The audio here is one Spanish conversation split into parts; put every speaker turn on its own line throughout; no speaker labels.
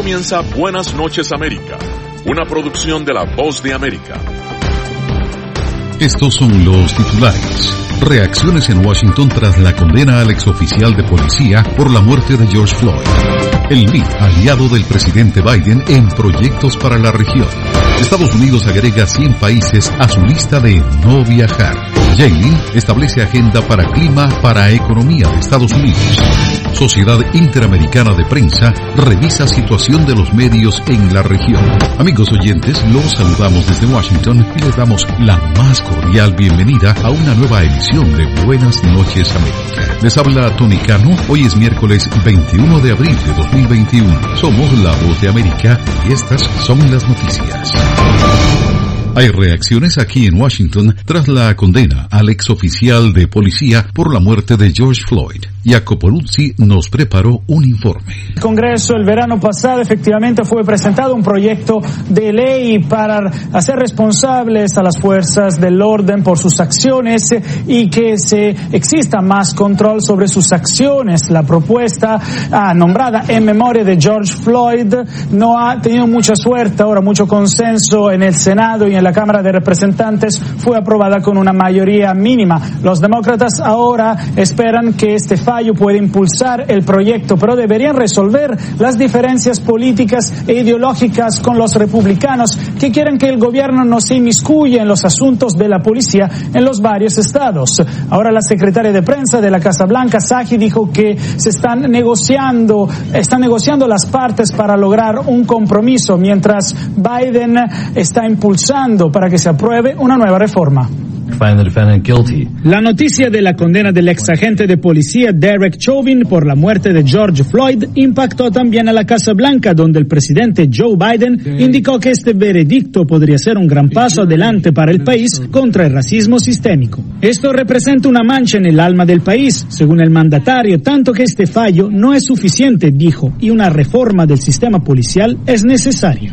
comienza Buenas Noches América, una producción de La Voz de América.
Estos son los titulares. Reacciones en Washington tras la condena al exoficial de policía por la muerte de George Floyd. El MIT, aliado del presidente Biden en proyectos para la región. Estados Unidos agrega 100 países a su lista de no viajar. Yale establece agenda para clima para economía de Estados Unidos. Sociedad Interamericana de Prensa revisa situación de los medios en la región. Amigos oyentes, los saludamos desde Washington y les damos la más cordial bienvenida a una nueva edición de Buenas Noches América. Les habla Tony Cano. Hoy es miércoles 21 de abril de 2021. Somos La Voz de América y estas son las noticias. Hay reacciones aquí en Washington tras la condena al exoficial de policía por la muerte de George Floyd. Jacopo Luzzi nos preparó un informe.
El Congreso el verano pasado efectivamente fue presentado un proyecto de ley para hacer responsables a las fuerzas del orden por sus acciones y que exista más control sobre sus acciones. La propuesta nombrada en memoria de George Floyd no ha tenido mucha suerte, ahora mucho consenso en el Senado y en la Cámara de Representantes, fue aprobada con una mayoría mínima. Los demócratas ahora esperan que este fallo pueda impulsar el proyecto, pero deberían resolver las diferencias políticas e ideológicas con los republicanos que quieren que el gobierno no se inmiscuya en los asuntos de la policía en los varios estados. Ahora la secretaria de prensa de la Casa Blanca, Psaki, dijo que están negociando las partes para lograr un compromiso, mientras Biden está impulsando para que se apruebe una nueva reforma.
La noticia de la condena del ex agente de policía Derek Chauvin por la muerte de George Floyd impactó también a la Casa Blanca, donde el presidente Joe Biden indicó que este veredicto podría ser un gran paso adelante para el país contra el racismo sistémico. Esto representa una mancha en el alma del país, según el mandatario, tanto que este fallo no es suficiente, dijo, y una reforma del sistema policial es necesaria.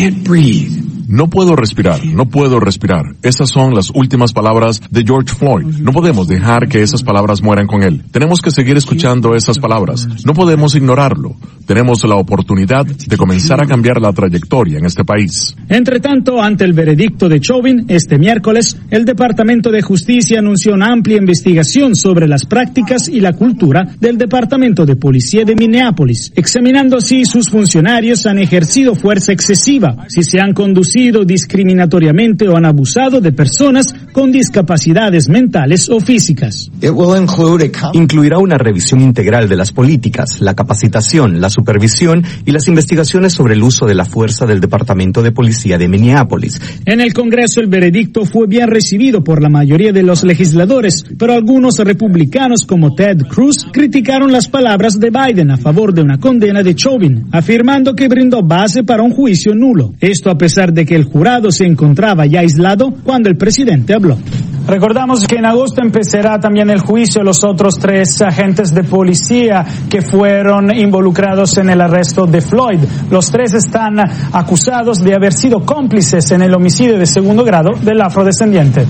No puedo respirar. Esas son las últimas palabras de George Floyd. No podemos dejar que esas palabras mueran con él. Tenemos que seguir escuchando esas palabras. No podemos ignorarlo. Tenemos la oportunidad de comenzar a cambiar la trayectoria en este país.
Entre tanto, ante el veredicto de Chauvin, este miércoles, el Departamento de Justicia anunció una amplia investigación sobre las prácticas y la cultura del Departamento de Policía de Minneapolis, examinando si sus funcionarios han ejercido fuerza excesiva, si se han conducido discriminatoriamente o han abusado de personas con discapacidades mentales o físicas.
Incluirá una revisión integral de las políticas, la capacitación, la supervisión y las investigaciones sobre el uso de la fuerza del Departamento de Policía de Minneapolis.
En el Congreso el veredicto fue bien recibido por la mayoría de los legisladores, pero algunos republicanos como Ted Cruz criticaron las palabras de Biden a favor de una condena de Chauvin, afirmando que brindó base para un juicio nulo. Esto a pesar de que el jurado se encontraba ya aislado cuando el presidente habló.
Recordamos que en agosto empezará también el juicio de los otros 3 agentes de policía que fueron involucrados en el arresto de Floyd. Los 3 están acusados de haber sido cómplices en el homicidio de segundo grado del afrodescendiente.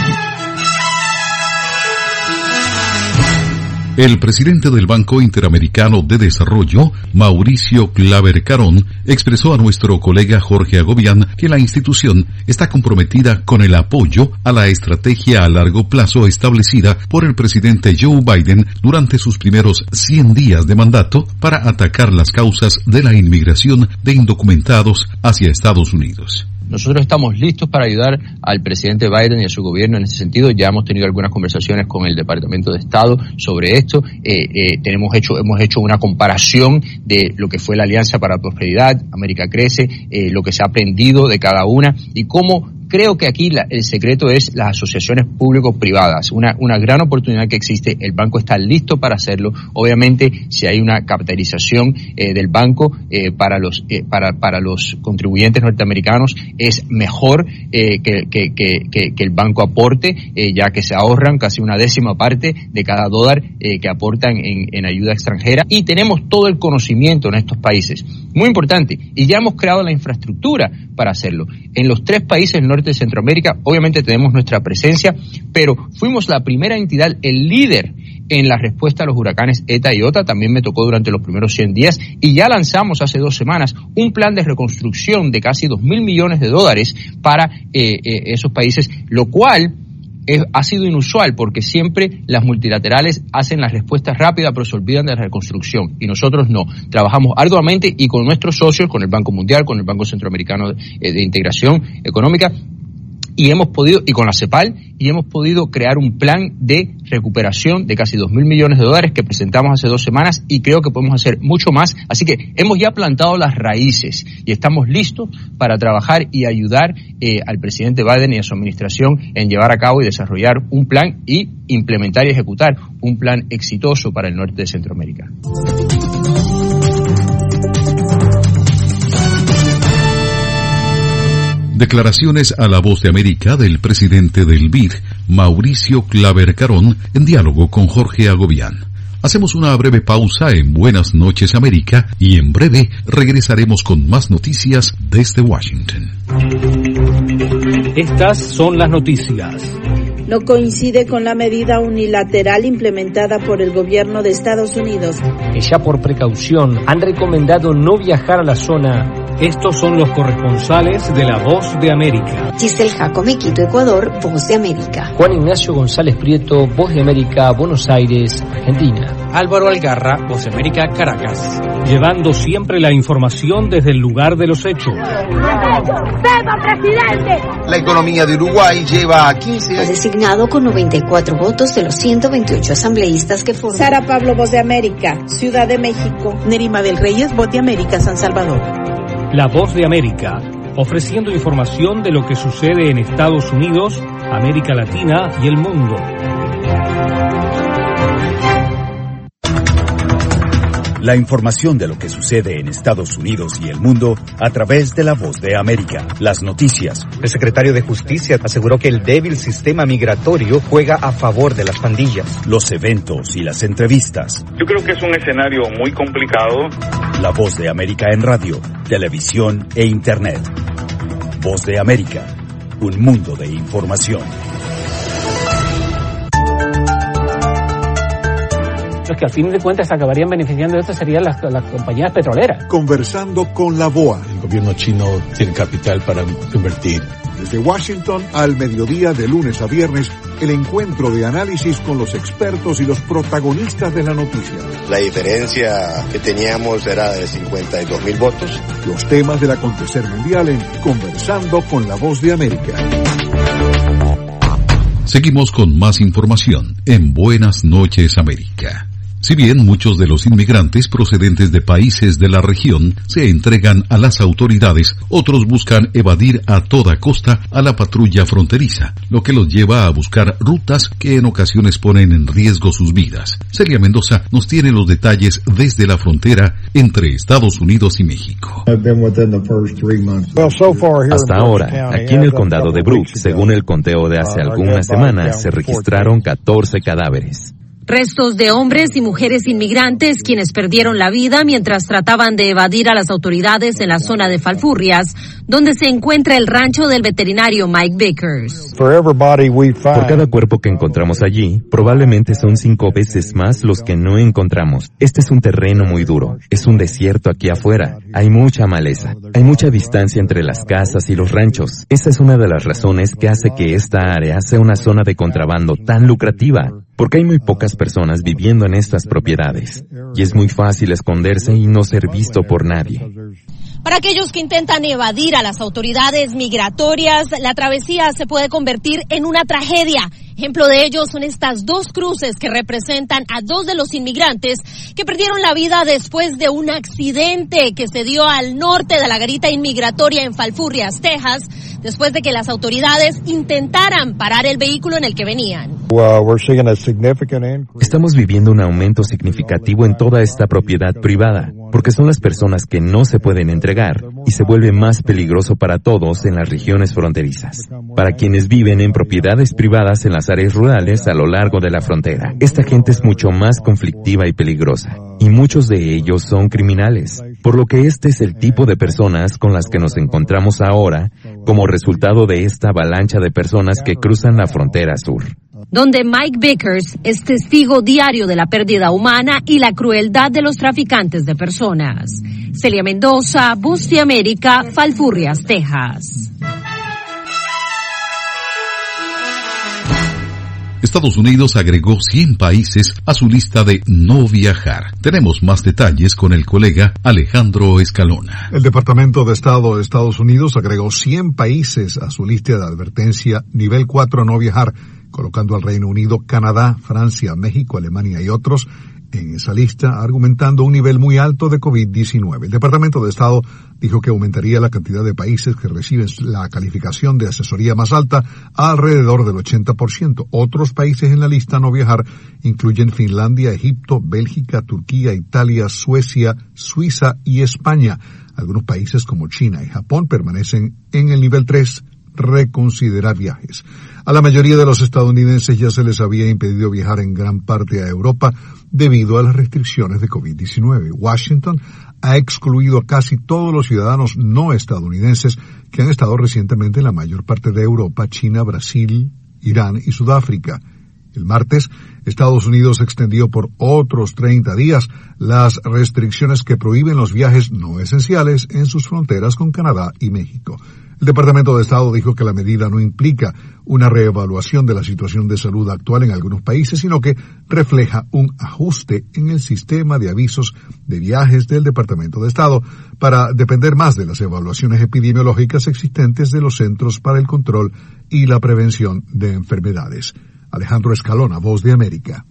El presidente del Banco Interamericano de Desarrollo, Mauricio Claver Carón, expresó a nuestro colega Jorge Agobián que la institución está comprometida con el apoyo a la estrategia a largo plazo establecida por el presidente Joe Biden durante sus primeros 100 días de mandato para atacar las causas de la inmigración de indocumentados hacia Estados Unidos.
Nosotros estamos listos para ayudar al presidente Biden y a su gobierno en ese sentido. Ya hemos tenido algunas conversaciones con el Departamento de Estado sobre esto. Hemos hecho una comparación de lo que fue la Alianza para la Prosperidad, América Crece, lo que se ha aprendido de cada una y cómo. Creo que aquí el secreto es las asociaciones público-privadas, una gran oportunidad que existe. El banco está listo para hacerlo. Obviamente, si hay una capitalización del banco para los contribuyentes norteamerinos, es mejor que el banco aporte, ya que se ahorran casi una décima parte de cada dólar que aportan en ayuda extranjera. Y tenemos todo el conocimiento en estos países. Muy importante. Y ya hemos creado la infraestructura para hacerlo. En los 3 países del norte norte de Centroamérica. Obviamente tenemos nuestra presencia, pero fuimos la primera entidad, el líder en la respuesta a los huracanes ETA y OTA. También me tocó durante los primeros 100 días y ya lanzamos hace 2 semanas un plan de reconstrucción de casi $2,000 millones para esos países, lo cual ha sido inusual porque siempre las multilaterales hacen la respuesta rápida pero se olvidan de la reconstrucción y nosotros no. Trabajamos arduamente y con nuestros socios, con el Banco Mundial, con el Banco Centroamericano de Integración Económica y con la CEPAL, y hemos podido crear un plan de recuperación de casi $2,000 millones que presentamos hace 2 semanas y creo que podemos hacer mucho más. Así que hemos ya plantado las raíces y estamos listos para trabajar y ayudar al presidente Biden y a su administración en llevar a cabo y desarrollar un plan y implementar y ejecutar un plan exitoso para el norte de Centroamérica.
Declaraciones a La Voz de América del presidente del BID, Mauricio Claver Carón, en diálogo con Jorge Agobián. Hacemos una breve pausa en Buenas Noches América y en breve regresaremos con más noticias desde Washington.
Estas son las noticias.
No coincide con la medida unilateral implementada por el gobierno de Estados Unidos.
Que ya por precaución han recomendado no viajar a la zona. Estos son los corresponsales de La Voz de América.
Giselle Jacome, Quito, Ecuador, Voz de América.
Juan Ignacio González Prieto, Voz de América, Buenos Aires, Argentina.
Álvaro Algarra, Voz de América, Caracas.
Llevando siempre la información desde el lugar de los hechos.
¡Viva, presidente!
La economía de Uruguay lleva 15 años.
Designado con 94 votos de los 128 asambleístas que forman.
Sara Pablo, Voz de América, Ciudad de México.
Nerima del Reyes, Voz de América, San Salvador.
La Voz de América, ofreciendo información de lo que sucede en Estados Unidos, América Latina y el mundo.
La información de lo que sucede en Estados Unidos y el mundo a través de La Voz de América. Las noticias.
El secretario de Justicia aseguró que el débil sistema migratorio juega a favor de las pandillas.
Los eventos y las entrevistas.
Yo creo que es un escenario muy complicado.
La Voz de América en radio, televisión e internet. Voz de América, un mundo de información.
Los que al fin de cuentas acabarían beneficiando de esto serían las compañías petroleras.
Conversando con la BOA.
El gobierno chino tiene capital para invertir.
Desde Washington al mediodía de lunes a viernes, el encuentro de análisis con los expertos y los protagonistas de la noticia.
La diferencia que teníamos era de 52,000 votos.
Los temas del acontecer mundial en Conversando con la Voz de América.
Seguimos con más información en Buenas Noches América. Si bien muchos de los inmigrantes procedentes de países de la región se entregan a las autoridades, otros buscan evadir a toda costa a la patrulla fronteriza, lo que los lleva a buscar rutas que en ocasiones ponen en riesgo sus vidas. Celia Mendoza nos tiene los detalles desde la frontera entre Estados Unidos y México.
Hasta ahora, aquí en el condado de Brooks, según el conteo de hace algunas semanas, se registraron 14 cadáveres.
Restos de hombres y mujeres inmigrantes quienes perdieron la vida mientras trataban de evadir a las autoridades en la zona de Falfurrias, donde se encuentra el rancho del veterinario Mike Vickers.
Por cada cuerpo que encontramos allí, probablemente son 5 veces más los que no encontramos. Este es un terreno muy duro. Es un desierto aquí afuera. Hay mucha maleza. Hay mucha distancia entre las casas y los ranchos. Esa es una de las razones que hace que esta área sea una zona de contrabando tan lucrativa. Porque hay muy pocas personas viviendo en estas propiedades, y es muy fácil esconderse y no ser visto por nadie.
Para aquellos que intentan evadir a las autoridades migratorias, la travesía se puede convertir en una tragedia. Ejemplo de ello son estas 2 cruces que representan a 2 de los inmigrantes que perdieron la vida después de un accidente que se dio al norte de la garita inmigratoria en Falfurrias, Texas, después de que las autoridades intentaran parar el vehículo en el que venían.
Estamos viviendo un aumento significativo en toda esta propiedad privada, porque son las personas que no se pueden entregar y se vuelve más peligroso para todos en las regiones fronterizas. Para quienes viven en propiedades privadas en las áreas rurales a lo largo de la frontera, esta gente es mucho más conflictiva y peligrosa, y muchos de ellos son criminales, por lo que este es el tipo de personas con las que nos encontramos ahora, como resultado de esta avalancha de personas que cruzan la frontera sur.
Donde Mike Vickers es testigo diario de la pérdida humana y la crueldad de los traficantes de personas. Celia Mendoza, Voz de América, Falfurrias, Texas.
Estados Unidos agregó 100 países a su lista de no viajar. Tenemos más detalles con el colega Alejandro Escalona.
El Departamento de Estado de Estados Unidos agregó 100 países a su lista de advertencia nivel 4 no viajar, colocando al Reino Unido, Canadá, Francia, México, Alemania y otros en esa lista, argumentando un nivel muy alto de COVID-19. El Departamento de Estado dijo que aumentaría la cantidad de países que reciben la calificación de asesoría más alta a alrededor del 80%. Otros países en la lista no viajar incluyen Finlandia, Egipto, Bélgica, Turquía, Italia, Suecia, Suiza y España. Algunos países como China y Japón permanecen en el nivel 3, reconsiderar viajes. A la mayoría de los estadounidenses ya se les había impedido viajar en gran parte a Europa debido a las restricciones de COVID-19. Washington ha excluido a casi todos los ciudadanos no estadounidenses que han estado recientemente en la mayor parte de Europa, China, Brasil, Irán y Sudáfrica. El martes, Estados Unidos extendió por otros 30 días las restricciones que prohíben los viajes no esenciales en sus fronteras con Canadá y México. El Departamento de Estado dijo que la medida no implica una reevaluación de la situación de salud actual en algunos países, sino que refleja un ajuste en el sistema de avisos de viajes del Departamento de Estado para depender más de las evaluaciones epidemiológicas existentes de los Centros para el Control y la Prevención de Enfermedades. Alejandro Escalona, Voz de América.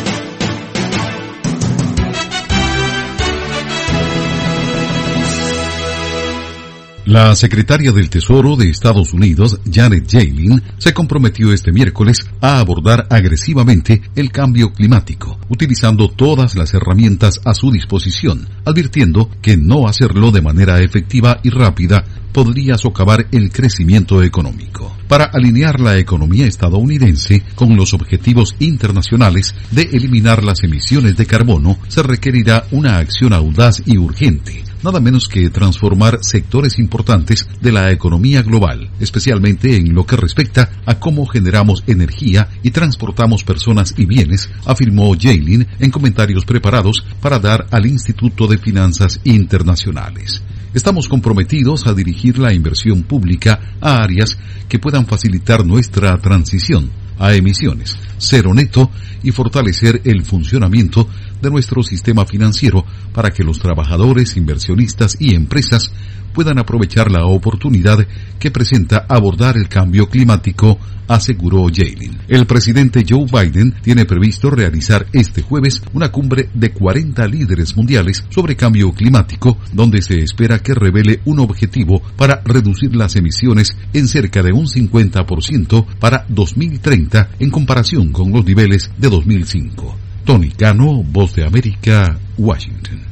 La secretaria del Tesoro de Estados Unidos, Janet Yellen, se comprometió este miércoles a abordar agresivamente el cambio climático, utilizando todas las herramientas a su disposición, advirtiendo que no hacerlo de manera efectiva y rápida podría socavar el crecimiento económico. Para alinear la economía estadounidense con los objetivos internacionales de eliminar las emisiones de carbono, se requerirá una acción audaz y urgente, nada menos que transformar sectores importantes de la economía global, especialmente en lo que respecta a cómo generamos energía y transportamos personas y bienes, afirmó Yellen en comentarios preparados para dar al Instituto de Finanzas Internacionales. Estamos comprometidos a dirigir la inversión pública a áreas que puedan facilitar nuestra transición a emisiones cero neto y fortalecer el funcionamiento de nuestro sistema financiero para que los trabajadores, inversionistas y empresas puedan aprovechar la oportunidad que presenta abordar el cambio climático, aseguró Yellen. El presidente Joe Biden tiene previsto realizar este jueves una cumbre de 40 líderes mundiales sobre cambio climático, donde se espera que revele un objetivo para reducir las emisiones en cerca de un 50% para 2030 en comparación con los niveles de 2005. Tony Cano, Voz de América, Washington.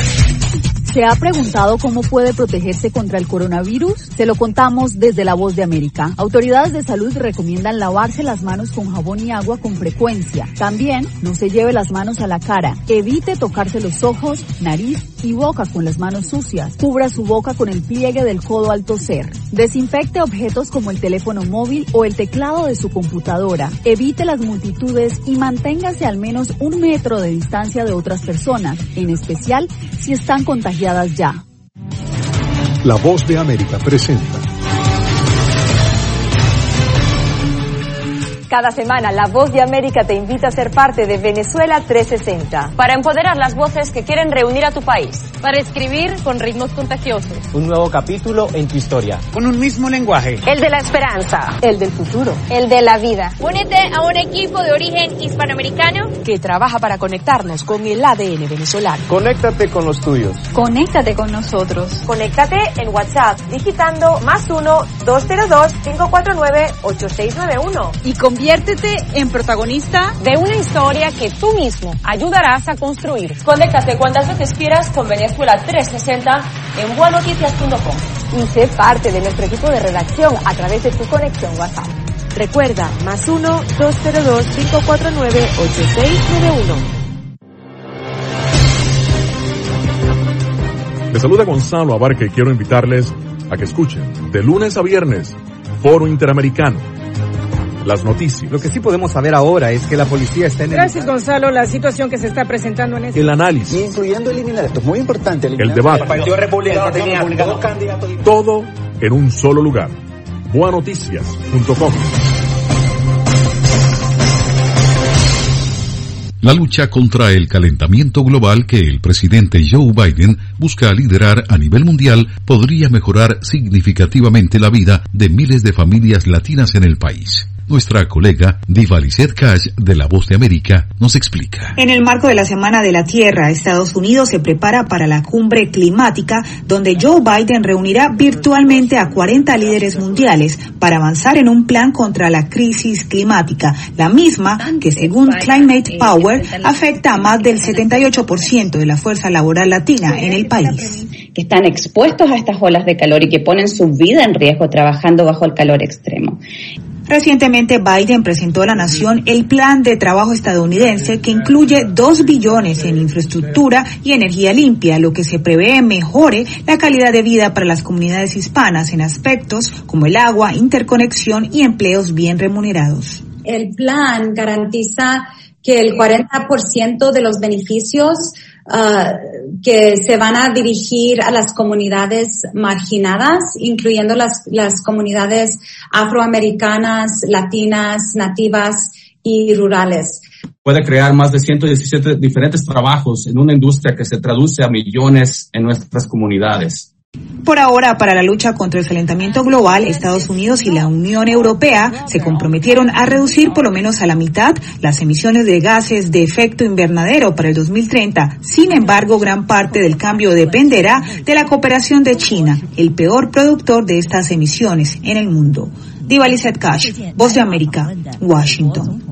¿Se ha preguntado cómo puede protegerse contra el coronavirus? Se lo contamos desde La Voz de América. Autoridades de salud recomiendan lavarse las manos con jabón y agua con frecuencia. También no se lleve las manos a la cara. Evite tocarse los ojos, nariz y boca con las manos sucias. Cubra su boca con el pliegue del codo al toser. Desinfecte objetos como el teléfono móvil o el teclado de su computadora. Evite las multitudes y manténgase al menos 1 metro de distancia de otras personas, en especial si están contagiadas ya.
La Voz de América presenta.
Cada semana, La Voz de América te invita a ser parte de Venezuela 360.
Para empoderar las voces que quieren reunir a tu país.
Para escribir con ritmos contagiosos.
Un nuevo capítulo en tu historia.
Con un mismo lenguaje.
El de la esperanza.
El del futuro.
El de la vida.
Únete a un equipo de origen hispanoamericano
que trabaja para conectarnos con el ADN venezolano.
Conéctate con los tuyos.
Conéctate con nosotros.
Conéctate en WhatsApp digitando +1-202-549-8691.
Y conviértete en protagonista
de una historia que tú mismo ayudarás a construir.
Conéctate cuantas veces quieras con Venezuela 360 en buenoticias.com y sé parte de nuestro equipo de redacción a través de tu conexión WhatsApp. Recuerda, +1-202-549-8691.
Les saluda Gonzalo Abarca y quiero invitarles
a que escuchen de lunes a viernes Foro Interamericano. Las noticias.
Lo que sí podemos saber ahora es que la policía está en el...
Gracias, Gonzalo. La situación que se está presentando en este...
El análisis.
Incluyendo eliminar, esto es muy importante.
El debate.
El Partido Republicano tenía dos candidatos.
Todo en un solo lugar. Boanoticias.com.
La lucha contra el calentamiento global que el presidente Joe Biden busca liderar a nivel mundial podría mejorar significativamente la vida de miles de familias latinas en el país. Nuestra colega Diva Lizeth Cash de La Voz de América nos explica.
En el marco de la Semana de la Tierra, Estados Unidos se prepara para la cumbre climática, donde Joe Biden reunirá virtualmente a 40 líderes mundiales para avanzar en un plan contra la crisis climática, la misma que según Climate Power afecta a más del 78% de la fuerza laboral latina en el país.
Que están expuestos a estas olas de calor y que ponen su vida en riesgo trabajando bajo el calor extremo.
Recientemente Biden presentó a la nación el plan de trabajo estadounidense que incluye $2 billones en infraestructura y energía limpia, lo que se prevé mejore la calidad de vida para las comunidades hispanas en aspectos como el agua, interconexión y empleos bien remunerados.
El plan garantiza que el 40% de los beneficios que se van a dirigir a las comunidades marginadas, incluyendo las comunidades afroamericanas, latinas, nativas y rurales.
Puede crear más de 117 diferentes trabajos en una industria que se traduce a millones en nuestras comunidades.
Por ahora, para la lucha contra el calentamiento global, Estados Unidos y la Unión Europea se comprometieron a reducir por lo menos a la mitad las emisiones de gases de efecto invernadero para el 2030. Sin embargo, gran parte del cambio dependerá de la cooperación de China, el peor productor de estas emisiones en el mundo. Diva Lizeth Cash, Voz de América, Washington.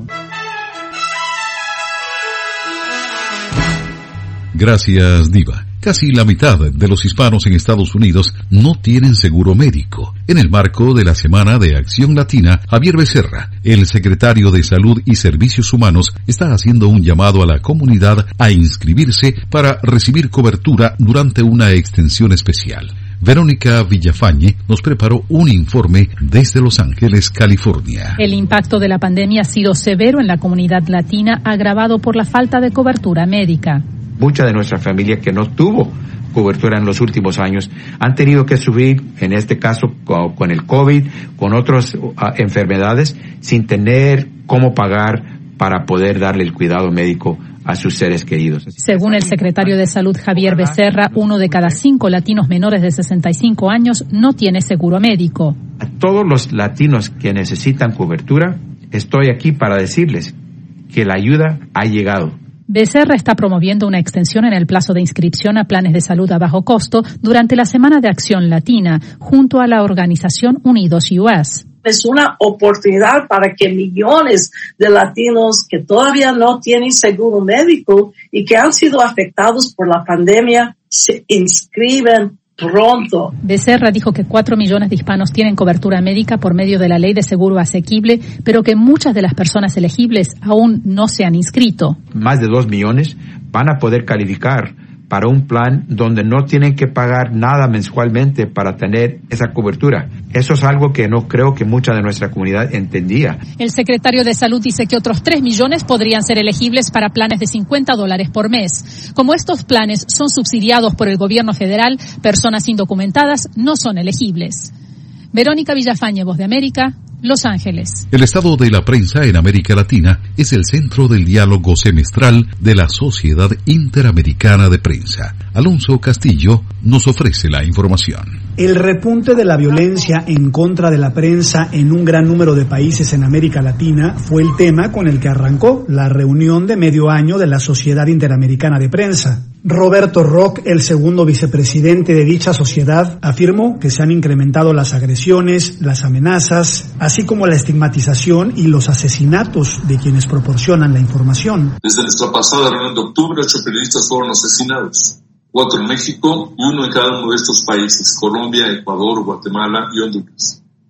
Gracias, Diva. Casi la mitad de los hispanos en Estados Unidos no tienen seguro médico. En el marco de la Semana de Acción Latina, Javier Becerra, el secretario de Salud y Servicios Humanos, está haciendo un llamado a la comunidad a inscribirse para recibir cobertura durante una extensión especial. Verónica Villafañe nos preparó un informe desde Los Ángeles, California.
El impacto de la pandemia ha sido severo en la comunidad latina, agravado por la falta de cobertura médica.
Mucha de nuestra familia que no tuvo cobertura en los últimos años han tenido que subir, en este caso con el COVID, con otras enfermedades, sin tener cómo pagar para poder darle el cuidado médico a sus seres queridos.
Según el secretario de Salud Javier Becerra, 1 de cada 5 latinos menores de 65 años no tiene seguro médico.
A todos los latinos que necesitan cobertura, estoy aquí para decirles que la ayuda ha llegado.
Becerra está promoviendo una extensión en el plazo de inscripción a planes de salud a bajo costo durante la Semana de Acción Latina, junto a la organización Unidos US.
Es una oportunidad para que millones de latinos que todavía no tienen seguro médico y que han sido afectados por la pandemia se inscriben pronto.
Becerra dijo que 4 millones de hispanos tienen cobertura médica por medio de la Ley de Seguro Asequible, pero que muchas de las personas elegibles aún no se han inscrito.
Más de 2 millones van a poder calificar para un plan donde no tienen que pagar nada mensualmente para tener esa cobertura. Eso es algo que no creo que mucha de nuestra comunidad entendía.
El secretario de Salud dice que otros 3 millones podrían ser elegibles para planes de $50 por mes. Como estos planes son subsidiados por el gobierno federal, personas indocumentadas no son elegibles. Verónica Villafañe, Voz de América, Los Ángeles.
El estado de la prensa en América Latina es el centro del diálogo semestral de la Sociedad Interamericana de Prensa. Alonso Castillo nos ofrece la información.
El repunte de la violencia en contra de la prensa en un gran número de países en América Latina fue el tema con el que arrancó la reunión de medio año de la Sociedad Interamericana de Prensa. Roberto Rock, el segundo vicepresidente de dicha sociedad, afirmó que se han incrementado las agresiones, las amenazas, así como la estigmatización y los asesinatos de quienes proporcionan la información.
Desde nuestra pasada reunión de octubre, 8 periodistas fueron asesinados. 4 en México y 1 en cada uno de estos países, Colombia, Ecuador, Guatemala y Honduras.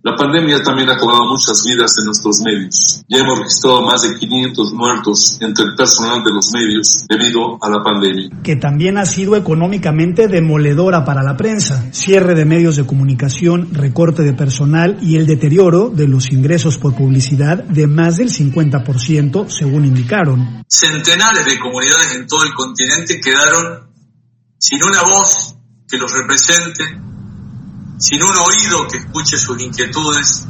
La pandemia también ha cobrado muchas vidas en nuestros medios. Ya hemos registrado más de 500 muertos entre el personal de los medios debido a la pandemia.
Que también ha sido económicamente demoledora para la prensa. Cierre de medios de comunicación, recorte de personal y el deterioro de los ingresos por publicidad de más del 50%, según indicaron.
Centenares de comunidades en todo el continente quedaron sin una voz que los represente, sin un oído que escuche sus inquietudes,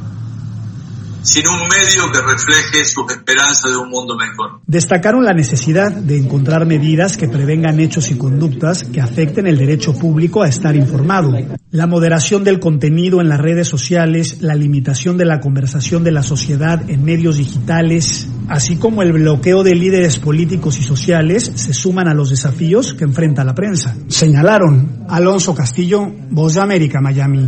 sin un medio que refleje sus esperanzas de un mundo mejor.
Destacaron la necesidad de encontrar medidas que prevengan hechos y conductas que afecten el derecho público a estar informado. La moderación del contenido en las redes sociales, la limitación de la conversación de la sociedad en medios digitales, así como el bloqueo de líderes políticos y sociales, se suman a los desafíos que enfrenta la prensa. Señalaron. Alonso Castillo, Voz de América, Miami.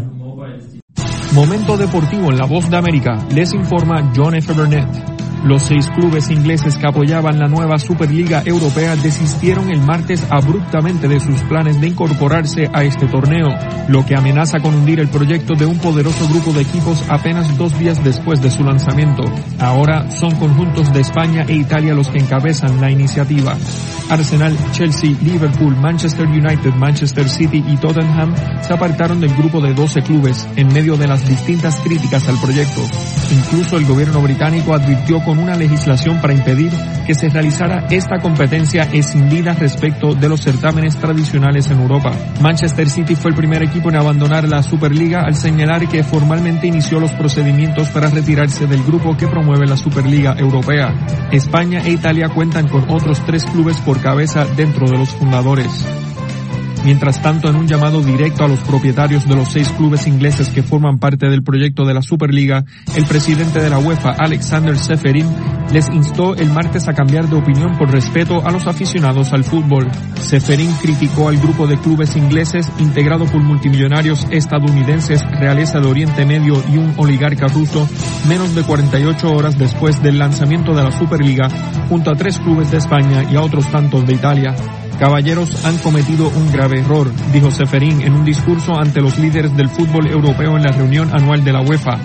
Momento deportivo en La Voz de América, les informa John F. Burnett. Los 6 clubes ingleses que apoyaban la nueva Superliga Europea desistieron el martes abruptamente de sus planes de incorporarse a este torneo, lo que amenaza con hundir el proyecto de un poderoso grupo de equipos apenas 2 días después de su lanzamiento. Ahora son conjuntos de España e Italia los que encabezan la iniciativa. Arsenal, Chelsea, Liverpool, Manchester United, Manchester City y Tottenham se apartaron del grupo de 12 clubes en medio de las distintas críticas al proyecto. Incluso el gobierno británico advirtió con una legislación para impedir que se realizara esta competencia escindida respecto de los certámenes tradicionales en Europa. Manchester City fue el primer equipo en abandonar la Superliga al señalar que formalmente inició los procedimientos para retirarse del grupo que promueve la Superliga Europea. España e Italia cuentan con otros 3 clubes por cabeza dentro de los fundadores. Mientras tanto, en un llamado directo a los propietarios de los 6 clubes ingleses que forman parte del proyecto de la Superliga, el presidente de la UEFA, Alexander Ceferin, les instó el martes a cambiar de opinión por respeto a los aficionados al fútbol. Ceferin criticó al grupo de clubes ingleses integrado por multimillonarios estadounidenses, realeza de Oriente Medio y un oligarca ruso, menos de 48 horas después del lanzamiento de la Superliga, junto a 3 clubes de España y a otros tantos de Italia. Caballeros, han cometido un grave error, dijo Ceferin en un discurso ante los líderes del fútbol europeo en la reunión anual de la UEFA.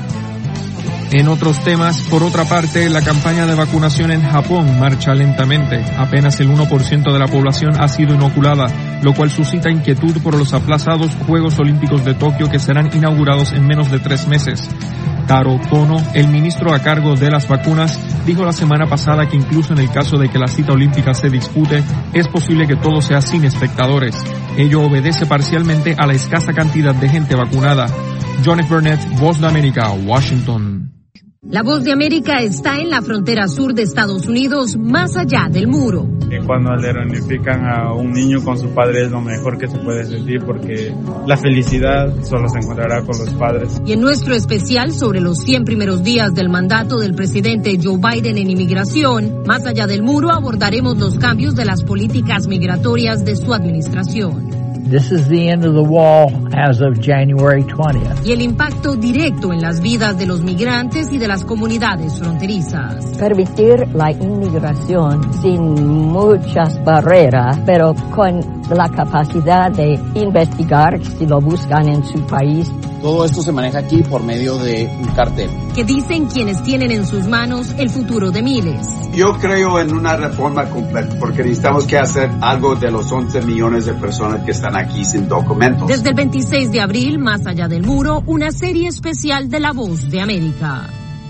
En otros temas, por otra parte, la campaña de vacunación en Japón marcha lentamente. Apenas el 1% de la población ha sido inoculada, lo cual suscita inquietud por los aplazados Juegos Olímpicos de Tokio que serán inaugurados en menos de 3 meses. Taro Kono, el ministro a cargo de las vacunas, dijo la semana pasada que incluso en el caso de que la cita olímpica se dispute, es posible que todo sea sin espectadores. Ello obedece parcialmente a la escasa cantidad de gente vacunada. John F. Burnett, Voz de América, Washington.
La Voz de América está en la frontera sur de Estados Unidos, más allá del muro.
Cuando le reunifican a un niño con su padre es lo mejor que se puede sentir porque la felicidad solo se encontrará con los padres.
Y en nuestro especial sobre los 100 primeros días del mandato del presidente Joe Biden en inmigración, más allá del muro abordaremos los cambios de las políticas migratorias de su administración.
This is the end of the wall as of January 20th.
Y el impacto directo en las vidas de los migrantes y de las comunidades fronterizas.
Permitir la inmigración sin muchas barreras, pero con la capacidad de investigar si lo buscan en su país.
Todo esto se maneja aquí por medio de un cartel.
Que dicen quienes tienen en sus manos el futuro de miles.
Yo creo en una reforma completa porque necesitamos que hacer algo de los 11 millones de personas que están aquí sin documentos.
Desde el 26 de abril, Más allá del muro, una serie especial de La Voz de América.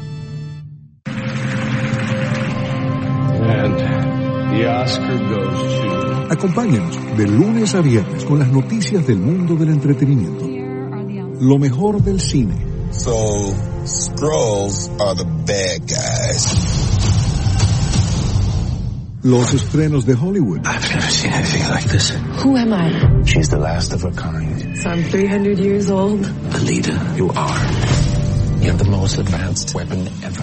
And the Oscar goes to... Acompáñanos de lunes a viernes con las noticias del mundo del entretenimiento. Lo mejor del cine.
So, Skrulls are the bad guys.
Los estrenos de Hollywood.
I've never seen anything like this.
Who am I?
She's the last of her kind.
So I'm 300 years old.
The leader you are. You have the most advanced weapon ever.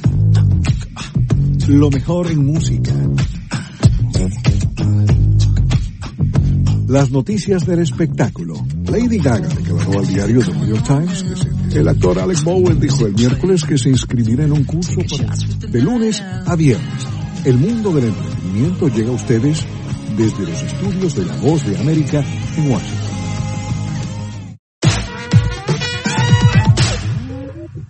Lo mejor en música. Las noticias del espectáculo. Lady Gaga declaró al diario The New York Times que el actor Alec Baldwin dijo el miércoles que se inscribirá en un curso de lunes a viernes. El mundo del entretenimiento llega a ustedes desde los estudios de La Voz de América en Washington.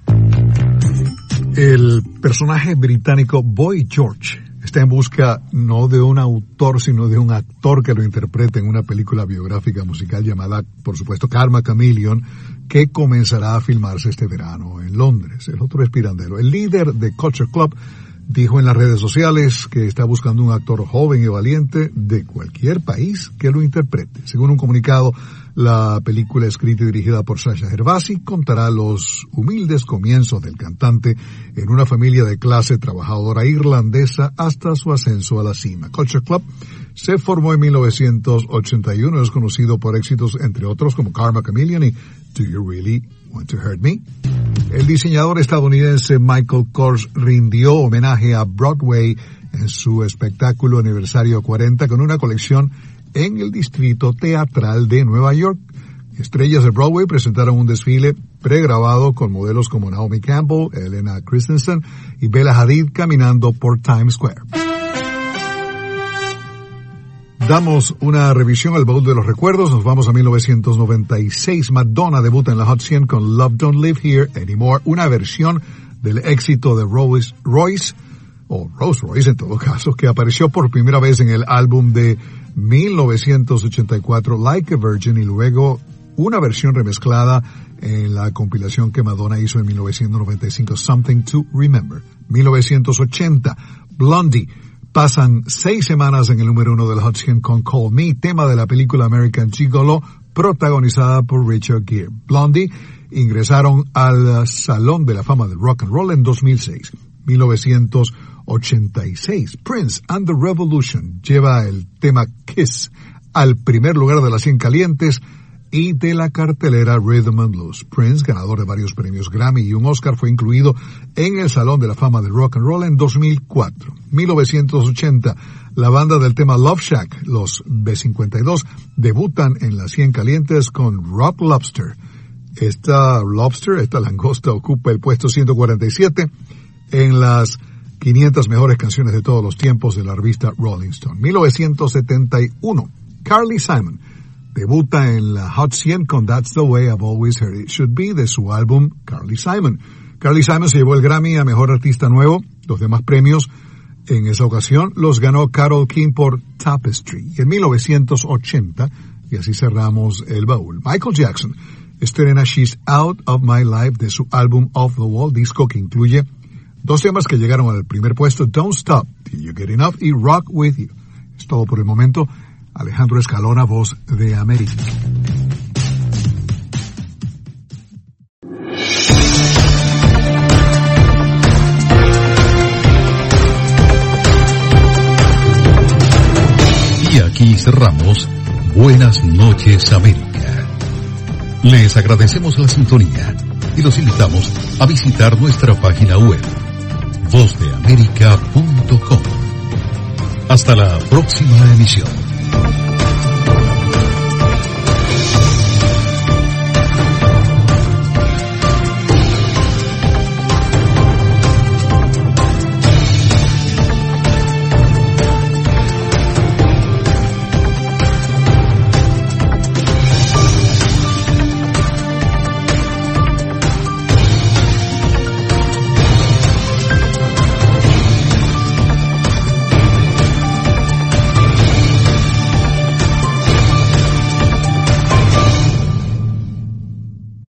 personaje británico Boy George está en busca no de un autor, sino de un actor que lo interprete en una película biográfica musical llamada, por supuesto, Karma Chameleon, que comenzará a filmarse este verano en Londres. El otro es Pirandello. El líder de Culture Club dijo en las redes sociales que está buscando un actor joven y valiente de cualquier país que lo interprete. Según un comunicado, la película escrita y dirigida por Sasha Gervasi contará los humildes comienzos del cantante en una familia de clase trabajadora irlandesa hasta su ascenso a la cima. Culture Club se formó en 1981, es conocido por éxitos entre otros como Karma Chameleon y Do You Really Want to Hurt Me? El diseñador estadounidense Michael Kors rindió homenaje a Broadway en su espectáculo aniversario 40 con una colección en el Distrito Teatral de Nueva York. Estrellas de Broadway presentaron un desfile pregrabado con modelos como Naomi Campbell, Elena Christensen y Bella Hadid caminando por Times Square. Damos una revisión al baúl de los recuerdos. Nos vamos a 1996. Madonna debuta en la Hot 100 con Love Don't Live Here Anymore, una versión del éxito de Rolls Royce en todo caso, que apareció por primera vez en el álbum de 1984 Like a Virgin y luego una versión remezclada en la compilación que Madonna hizo en 1995 Something to Remember. 1980 Blondie. Pasan 6 semanas en el número 1 del Hot 100 con Call Me, tema de la película American Gigolo, protagonizada por Richard Gere. Blondie ingresaron al Salón de la Fama del Rock and Roll en 2006. 1986, Prince and the Revolution lleva el tema Kiss al primer lugar de las 100 calientes y de la cartelera Rhythm and Blues. Prince, ganador de varios premios Grammy y un Oscar, fue incluido en el Salón de la Fama del Rock and Roll en 2004. 1980, la banda del tema Love Shack, los B-52, debutan en las 100 calientes con Rock Lobster. Esta langosta, ocupa el puesto 147 en las 500 mejores canciones de todos los tiempos de la revista Rolling Stone. 1971, Carly Simon debuta en la Hot 100 con That's the Way I've Always Heard It Should Be de su álbum Carly Simon. Carly Simon se llevó el Grammy a Mejor Artista Nuevo. Los demás premios en esa ocasión los ganó Carole King por Tapestry. Y en 1980, y así cerramos el baúl, Michael Jackson estrena She's Out of My Life de su álbum Off the Wall, disco que incluye 2 temas que llegaron al primer puesto, Don't Stop Till You Get Enough y Rock With You. Es todo por el momento. Alejandro Escalona, Voz de América.
Y aquí cerramos Buenas noches, América. Les agradecemos la sintonía y los invitamos a visitar nuestra página web vozdeamerica.com. Hasta la próxima emisión.